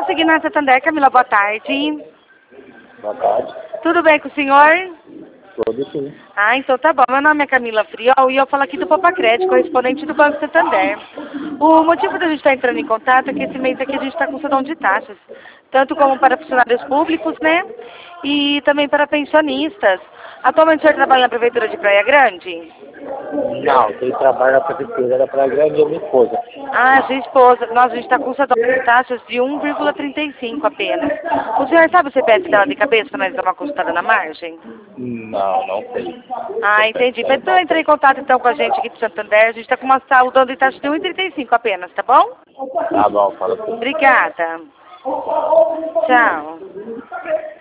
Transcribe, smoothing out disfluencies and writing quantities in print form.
consegui na Santander, Camila, boa tarde. Boa tarde. Tudo bem com o senhor? Tudo sim. Ah, então tá bom. Meu nome é Camila Friol e eu falo aqui do Popacred, correspondente do Banco Santander. O motivo da gente estar entrando em contato é que esse mês aqui a gente está com sedão de taxas, tanto como para funcionários públicos, né? E também para pensionistas. Atualmente o senhor trabalha na Prefeitura de Praia Grande? Não, quem trabalha na prefeitura da Praia Grande é minha esposa. Ah, sua esposa. Nossa, a gente está com sedão de taxas de 1,35 apenas. O senhor sabe o CPF dela de cabeça para nós dar uma consultada na margem? Não, não sei. Ah, entendi. Então entre em contato então com a gente aqui de Santander. A gente está com uma saldo de taxa de 1,35 apenas, tá bom? Tá bom, fala assim. Obrigada. Tchau.